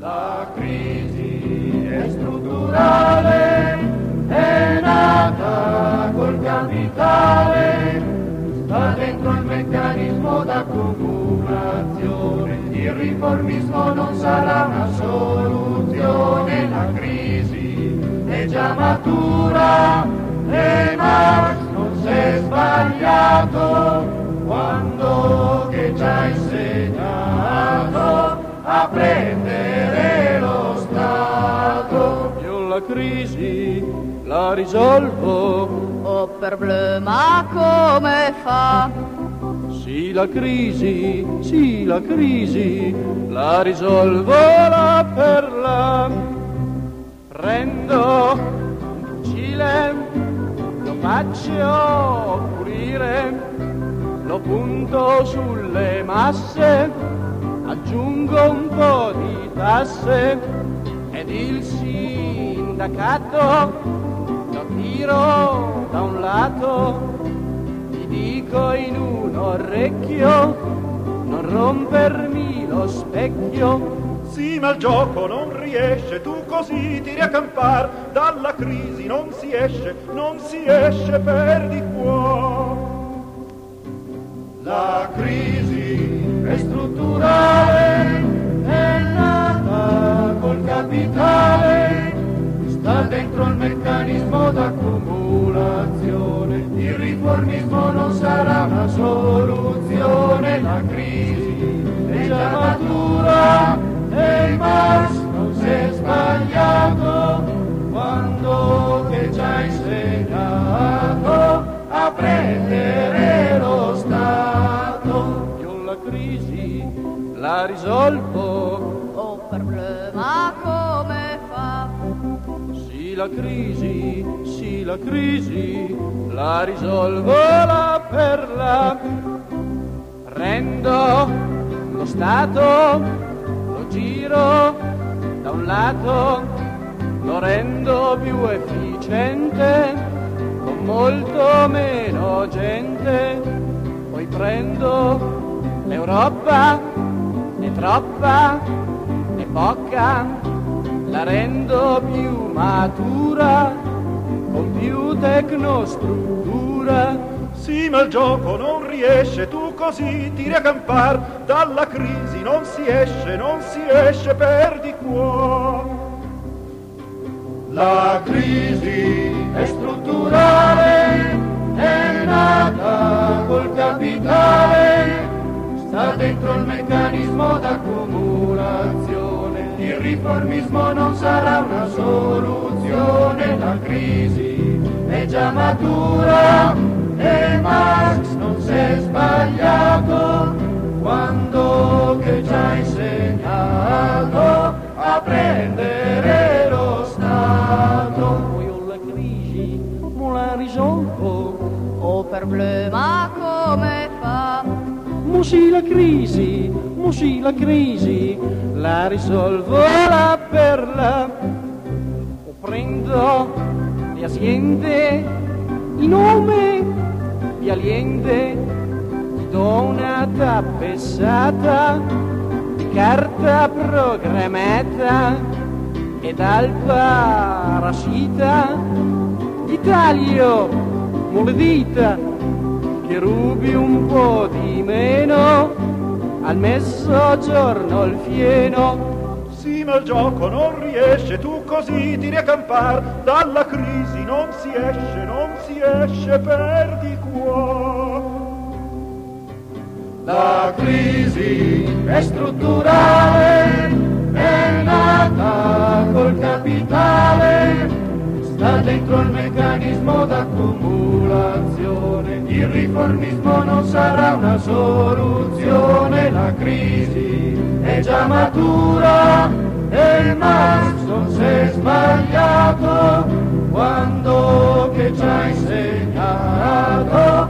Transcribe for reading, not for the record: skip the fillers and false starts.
La crisi è strutturale, è nata col capitale, sta dentro il meccanismo d'accumulazione. Il riformismo non sarà una soluzione, la crisi è già matura e Marx non si è sbagliato quando che ci ha insegnato a prendere lo Stato. Io la crisi la risolvo. Oh problema come fa? Sì la crisi la risolvo la perla. Prendo un fucile, lo faccio pulire, lo punto sulle masse, aggiungo un po' di tasse ed il sindacato lo tiro da un lato. Gli dico in un orecchio, non rompermi lo specchio. Sì, ma il gioco non riesce, tu così tiri a campar, dalla crisi non si esce, perdi qua. La crisi è strutturale, è nata col capitale, sta dentro il meccanismo d'accumulazione. Il riformismo non sarà una soluzione, la crisi è già matura e Marx non si è sbagliato quando che ci ha insegnato a prendere lo Stato. Io la crisi la risolvo. Oh problema come fa? Sì la crisi la risolvo la perla. Prendo lo Stato, lo giro da un lato, lo rendo più efficiente con molto meno gente. Poi prendo l'Europa, è troppa, è poca, la rendo più matura con più tecnostruttura. Sì, ma il gioco non riesce, tu così tiri a campar, dalla crisi non si esce, perdi qua. La crisi è strutturale, è nata col capitale, sta dentro il meccanismo d'accumulazione. Il riformismo non sarà una soluzione, la crisi è già matura e Marx non si è sbagliato quando che ci ha insegnato a prendere lo Stato. Io la crisi non la risolvo. Oh problema come fa? Sì la crisi la risolvo la perla. Prendo le aziende, i nomi di Allende, ti do una tappessata di carta programmata e dal parassita ti taglio con le dita che rubi un po' di meno al mezzogiorno il fieno. Sì, ma il gioco non riesce, tu così tiri a campar, dalla crisi non si esce, perdi qua. La crisi è strutturale, è nata col capitale, sta dentro il meccanismo d'accumulazione. Il riformismo non sarà una soluzione, la crisi è già matura e Marx non si è sbagliato quando che ci ha insegnato